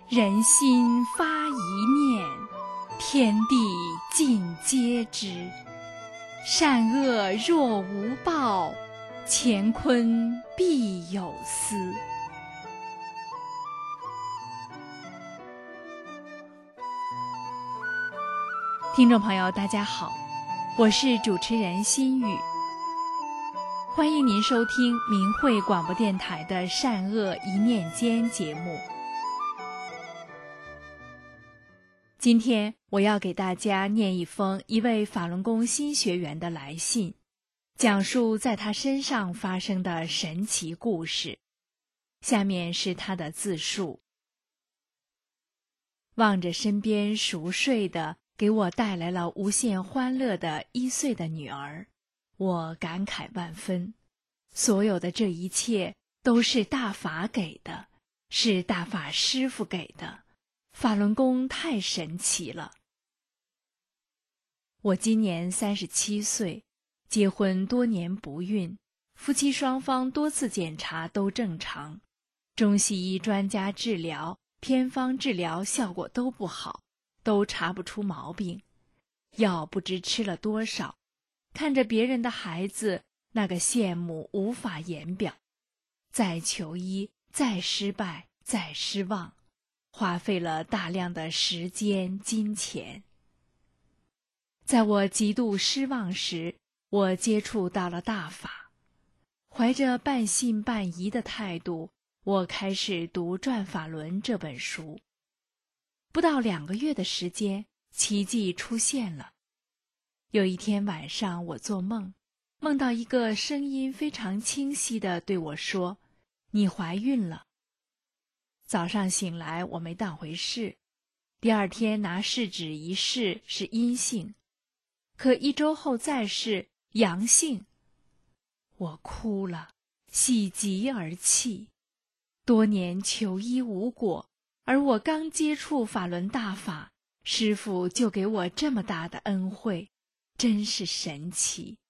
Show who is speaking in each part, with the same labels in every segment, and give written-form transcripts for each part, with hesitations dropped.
Speaker 1: 人心发一念，天地尽皆知。善恶若无报，乾坤必有私。听众朋友大家好，我是主持人心雨，欢迎您收听明慧广播电台的善恶一念间节目。今天我要给大家念一封一位法轮功新学员的来信，讲述在他身上发生的神奇故事。下面是他的自述。望着身边熟睡的给我带来了无限欢乐的1岁的女儿，我感慨万分。所有的这一切都是大法给的，是大法师父给的。法轮功太神奇了。我今年37岁，结婚多年不孕，夫妻双方多次检查都正常，中西医专家治疗、偏方治疗效果都不好，都查不出毛病，药不知吃了多少，看着别人的孩子，那个羡慕无法言表。再求医，再失败，再失望，花费了大量的时间、金钱。在我极度失望时，我接触到了大法，怀着半信半疑的态度，我开始读《转法轮》这本书。不到2个月的时间，奇迹出现了。有一天晚上，我做梦，梦到一个声音非常清晰地对我说：“你怀孕了。”早上醒来，我没当回事。第二天拿试纸一试，是阴性，可1周后再试，阳性。我哭了，喜极而泣。多年求医无果，而我刚接触法轮大法，师父就给我这么大的恩惠，真是神奇。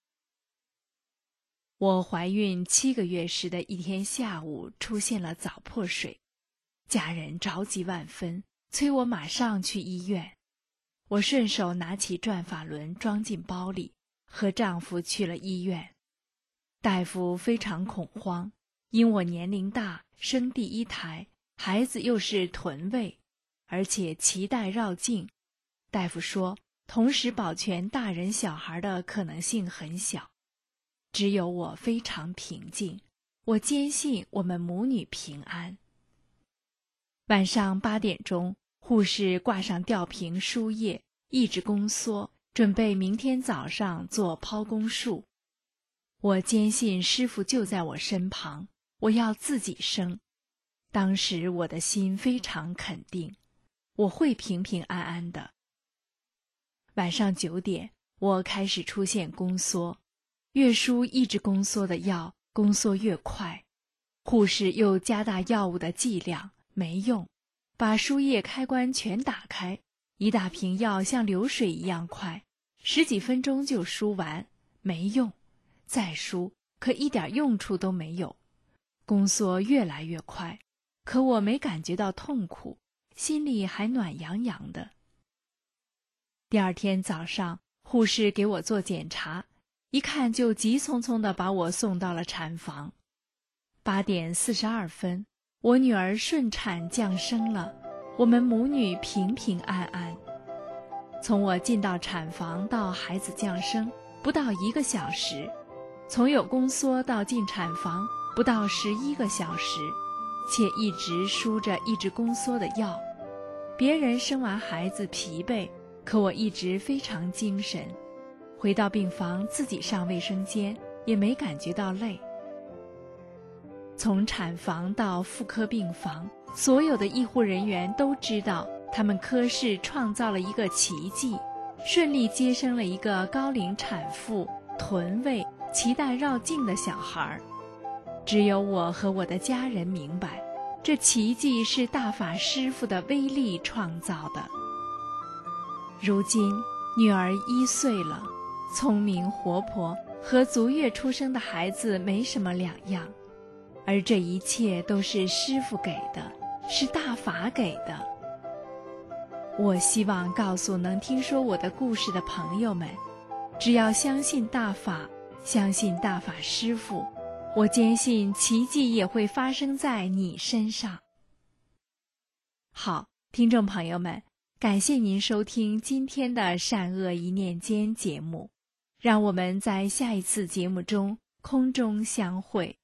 Speaker 1: 我怀孕7个月时的一天下午，出现了早破水。家人着急万分，催我马上去医院。我顺手拿起转法轮装进包里，和丈夫去了医院。大夫非常恐慌，因我年龄大，生第1胎，孩子又是臀位，而且脐带绕颈。大夫说，同时保全大人小孩的可能性很小。只有我非常平静，我坚信我们母女平安。晚上8点钟，护士挂上吊瓶输液，抑制宫缩，准备明天早上做剖宫术。我坚信师父就在我身旁，我要自己生。当时我的心非常肯定，我会平平安安的。晚上9点，我开始出现宫缩，越输抑制宫缩的药，宫缩越快。护士又加大药物的剂量，没用，把输液开关全打开，一大瓶药像流水一样快，10几分钟就输完，没用，再输，可一点用处都没有。宫缩越来越快，可我没感觉到痛苦，心里还暖洋洋的。第二天早上，护士给我做检查，一看就急匆匆地把我送到了产房。8点42分，我女儿顺产降生了，我们母女平平安安。从我进到产房到孩子降生，不到1个小时；从有宫缩到进产房，不到11个小时，且一直输着抑制宫缩的药。别人生完孩子疲惫，可我一直非常精神。回到病房，自己上卫生间，也没感觉到累。从产房到妇科病房，所有的医护人员都知道，他们科室创造了一个奇迹，顺利接生了一个高龄产妇、臀位、脐带绕颈的小孩。只有我和我的家人明白，这奇迹是大法师父的威力创造的。如今女儿1岁了，聪明活泼，和足月出生的孩子没什么两样。而这一切都是师父给的， 是大法给的。我希望告诉能听说我的故事的朋友们，只要相信大法，相信大法师父，我坚信奇迹也会发生在你身上。好，听众朋友们，感谢您收听今天的善恶一念间节目，让我们在下一次节目中空中相会。